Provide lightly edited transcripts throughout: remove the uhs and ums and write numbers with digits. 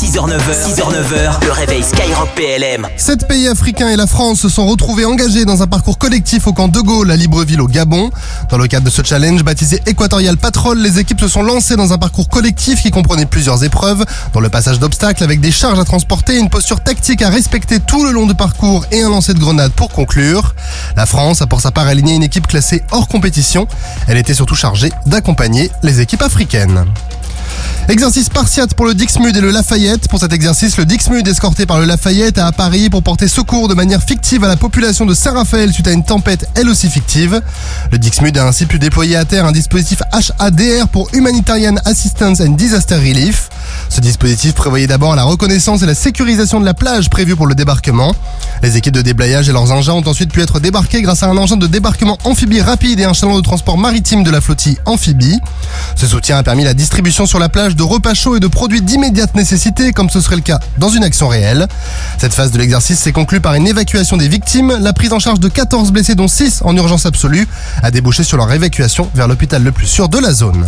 6h-9h, le réveil Skyrock PLM. 7 pays africains et la France se sont retrouvés engagés dans un parcours collectif au camp de Gaulle à Libreville au Gabon. Dans le cadre de ce challenge baptisé Equatorial Patrol, les équipes se sont lancées dans un parcours collectif qui comprenait plusieurs épreuves, dont le passage d'obstacles avec des charges à transporter, une posture tactique à respecter tout le long du parcours et un lancer de grenade pour conclure. La France a pour sa part aligné une équipe classée hors compétition. Elle était surtout chargée d'accompagner les équipes africaines. Exercice spartiate pour le Dixmude et le Lafayette. Pour cet exercice, le Dixmude, escorté par le Lafayette, a appareillé pour porter secours de manière fictive à la population de Saint-Raphaël suite à une tempête elle aussi fictive. Le Dixmude a ainsi pu déployer à terre un dispositif HADR pour Humanitarian Assistance and Disaster Relief. Ce dispositif prévoyait d'abord la reconnaissance et la sécurisation de la plage prévue pour le débarquement. Les équipes de déblayage et leurs engins ont ensuite pu être débarqués grâce à un engin de débarquement amphibie rapide et un chaland de transport maritime de la flottille amphibie. Ce soutien a permis la distribution sur la plage de repas chauds et de produits d'immédiate nécessité, comme ce serait le cas dans une action réelle. Cette phase de l'exercice s'est conclue par une évacuation des victimes. La prise en charge de 14 blessés, dont 6 en urgence absolue, a débouché sur leur évacuation vers l'hôpital le plus sûr de la zone.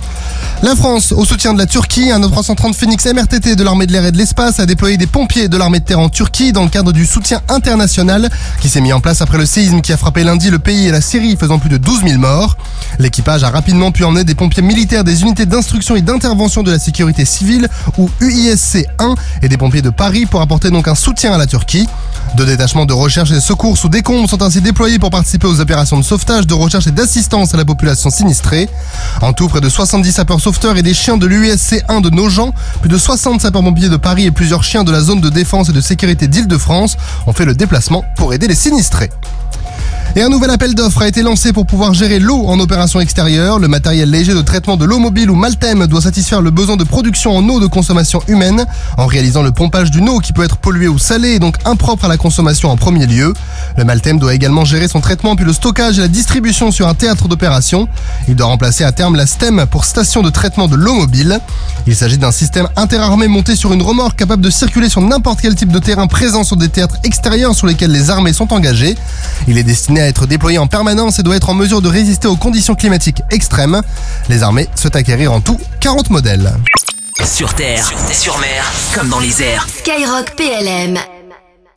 La France, au soutien de la Turquie, un A330 Phoenix MRTT de l'armée de l'air et de l'espace a déployé des pompiers de l'armée de terre en Turquie dans le cadre du soutien international qui s'est mis en place après le séisme qui a frappé lundi le pays et la Syrie, faisant plus de 12 000 morts. L'équipage a rapidement pu emmener des pompiers militaires des unités d'instruction et d'intervention de la sécurité civile ou UISC 1 et des pompiers de Paris pour apporter donc un soutien à la Turquie. 2 détachements de recherche et de secours sous décombres sont ainsi déployés pour participer aux opérations de sauvetage, de recherche et d'assistance à la population sinistrée. En tout, près de 70 sapeurs-sauveteurs et des chiens de l'UISC 1 de Nogent, plus de 60 sapeurs-pompiers de Paris et plusieurs chiens de la zone de défense et de sécurité d'Île-de-France ont fait le déplacement pour aider les sinistrés. Et un nouvel appel d'offres a été lancé pour pouvoir gérer l'eau en opération extérieure. Le matériel léger de traitement de l'eau mobile ou Maltem doit satisfaire le besoin de production en eau de consommation humaine en réalisant le pompage d'une eau qui peut être polluée ou salée et donc impropre à la consommation en premier lieu. Le Maltem doit également gérer son traitement puis le stockage et la distribution sur un théâtre d'opération. Il doit remplacer à terme la STEM pour station de traitement de l'eau mobile. Il s'agit d'un système interarmé monté sur une remorque capable de circuler sur n'importe quel type de terrain présent sur des théâtres extérieurs sur lesquels les armées sont engagées. Il est destiné à être déployé en permanence et doit être en mesure de résister aux conditions climatiques extrêmes. Les armées souhaitent acquérir en tout 40 modèles. Sur terre, sur mer, comme dans les airs. Skyrock PLM.